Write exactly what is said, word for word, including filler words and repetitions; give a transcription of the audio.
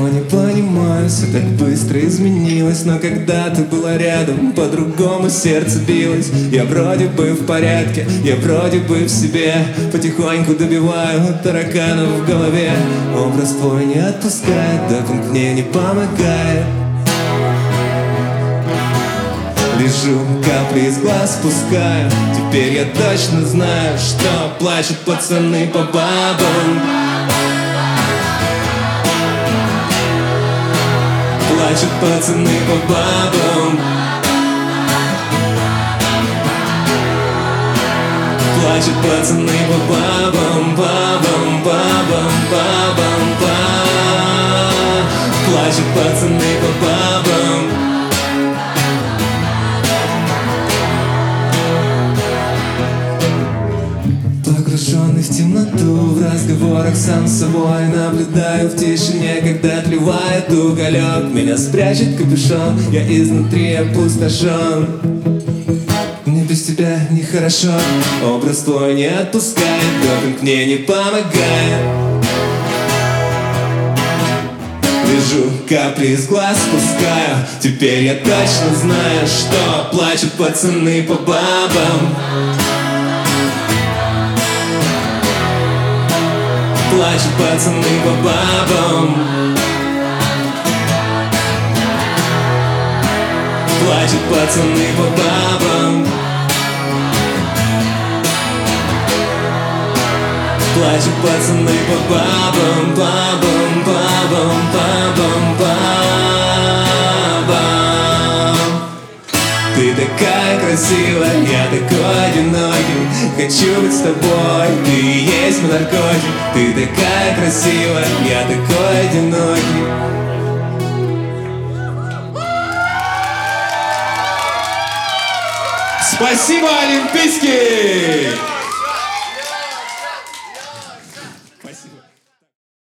не понимаю, все так быстро изменилось. Но когда ты была рядом, по-другому сердце билось. Я вроде бы в порядке, я вроде бы в себе. Потихоньку добиваю тараканов в голове. Образ твой не отпускает, допинг мне не помогает. Лежу, капли из глаз спускаю. Теперь я точно знаю, что плачут пацаны по бабам. Плачут пацаны по бабам. Плачут пацаны по бабам, бабам, бабам, бабам, бабам. Плачут пацаны по бабам. Погруженный в темноту, в разговорах сам с собой. Наблюдаю в тишине, когда тлевает уголек. Меня спрячет капюшон, я изнутри опустошен. Мне без тебя нехорошо, образ твой не отпускает, допинг мне не помогает. Лежу, капли из глаз спускаю. Теперь я точно знаю, что плачут пацаны по бабам. Плачут пацаны по бабам. Плачут пацаны по бабам. Плачут пацаны по бабам, бабам, бабам, бабам, бабам. Ты такая красивая, я такой одинокий. Хочу быть с тобой, ты и есть мой наркотик. Ты такая красивая, я такой одинокий. Спасибо, Олимпийский!